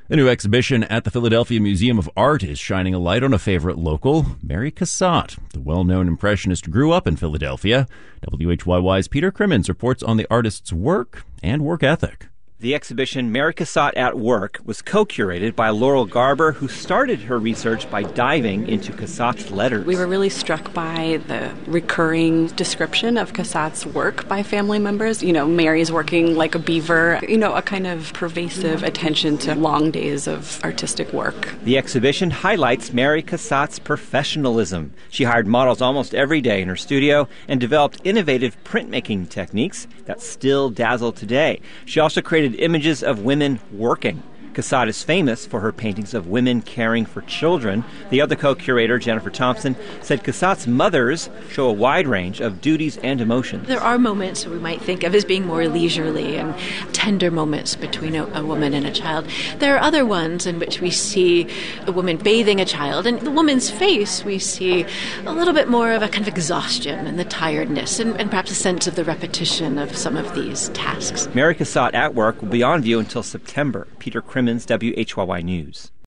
The new exhibition at the Philadelphia Museum of Art is shining a light on a favorite local, Mary Cassatt. The well-known impressionist grew up in Philadelphia. WHYY's Peter Crimmins reports on the artist's work and work ethic. The exhibition Mary Cassatt at Work was co-curated by Laurel Garber, who started her research by diving into Cassatt's letters. We were really struck by the recurring description of Cassatt's work by family members. You know, Mary's working like a beaver, a kind of pervasive attention to long days of artistic work. The exhibition highlights Mary Cassatt's professionalism. She hired models almost every day in her studio and developed innovative printmaking techniques that still dazzle today. She also created images of women working. Cassatt is famous for her paintings of women caring for children. The other co-curator, Jennifer Thompson, said Cassatt's mothers show a wide range of duties and emotions. There are moments we might think of as being more leisurely and tender moments between a woman and a child. There are other ones in which we see a woman bathing a child, and the woman's face we see a little bit more of a kind of exhaustion and the tiredness and perhaps a sense of the repetition of some of these tasks. Mary Cassatt at Work will be on view until September. Peter Crimmins, WHYY News.